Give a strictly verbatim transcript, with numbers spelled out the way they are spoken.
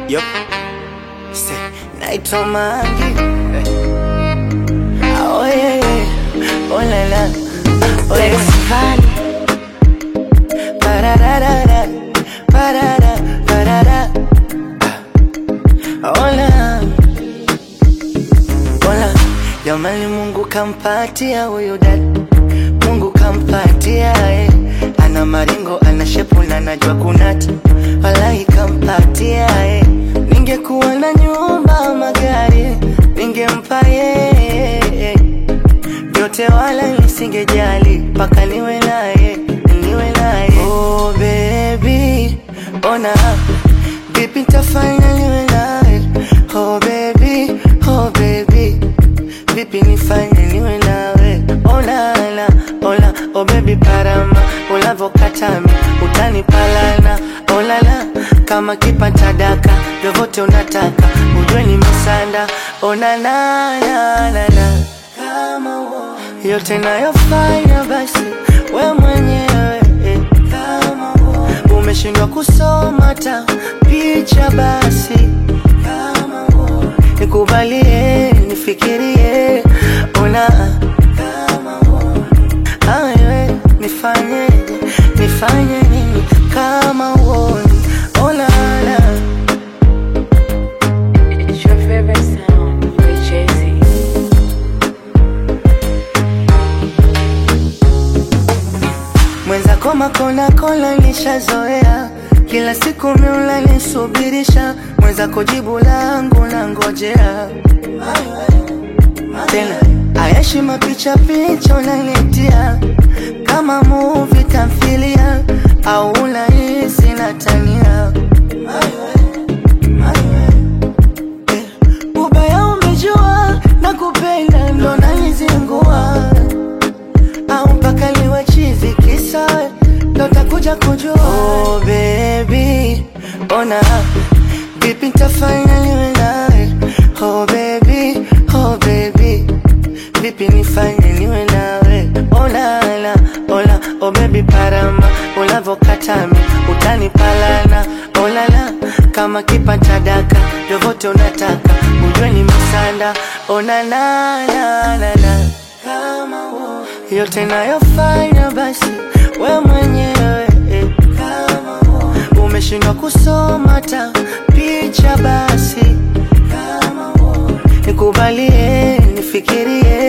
Yup. Say, naitwa Mangi. Oh yeah, yeah. Oh la la. Oh yeah. Pararara, parara, parara. Hola, hola. Jamani, Mungu kampatia huyu dada, Mungu kampatia eh. Ana maringo, ana shepu na najua kunata, wallahi kampatia eh. Ningekuwa na nyumba, magari, ningempa yeye vyote, wala nisingejali mpaka niwe naye, niwe naye. Oh baby, ona vipi nitafanya niwe naye. Oh baby, oh baby, vipi nifanye niwe nawe. Oh la la, oh la, oh baby parama, ulavokatami utanipalana. Oh la la, kama kipata daka, vyovyote unataka, ujue ni mesanda. Oh na na na na na, kama uo yote nayofanya basi we mwenyewe eh. Kama uo umeshindwa kusoma ta picha basi, kama uo nikubalie nifikirie. Ona kama uo awe nifanyeje, nifanye nini kama uo. Ona la It's your favorite sound with Jay-Z. mwenza koma kona kona nishazoea, kila siku miula nisubirisha, mwenza kujibu langu na ngojea tena. Ayashi mapicha picha unanitia, kama movie tamthilia, au unahisi natania eh. Ubaya umejua na kupenda ndo nanizingua, au mpaka liwe chizi kisa ndo takuja kujua. Oh baby, ona vipi nitafanya niwe nawe. Oh baby, oh baby, vipi nifanye niwe nawe. Oh la la, oh la, oh baby parama, ulavokatami utanipalana. Oh la la, kama kipata daka, vyovyote unataka, ujue ni mesanda. Oh na na na na na, kama uo yote nayofanya basi we mwenyewe eh. Kama uo umeshindwa kusoma ta picha basi, kama uo nikubalie nifikirie.